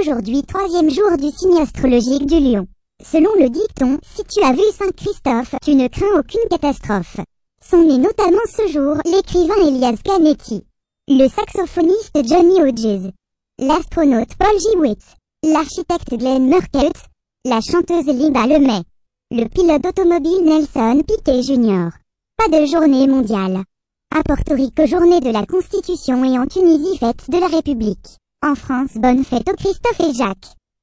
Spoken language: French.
Aujourd'hui, troisième jour du signe astrologique du Lion. Selon le dicton, si tu as vu Saint-Christophe, tu ne crains aucune catastrophe. Sont nés notamment ce jour l'écrivain Elias Canetti, le saxophoniste Johnny Hodges, l'astronaute Paul Jewettz, l'architecte Glenn Murcutt, la chanteuse Linda Lemay, le pilote automobile Nelson Piquet Jr. Pas de journée mondiale. À Porto Rico, journée de la Constitution, et en Tunisie, fête de la République. En France, bonne fête aux Christophe et Jacques.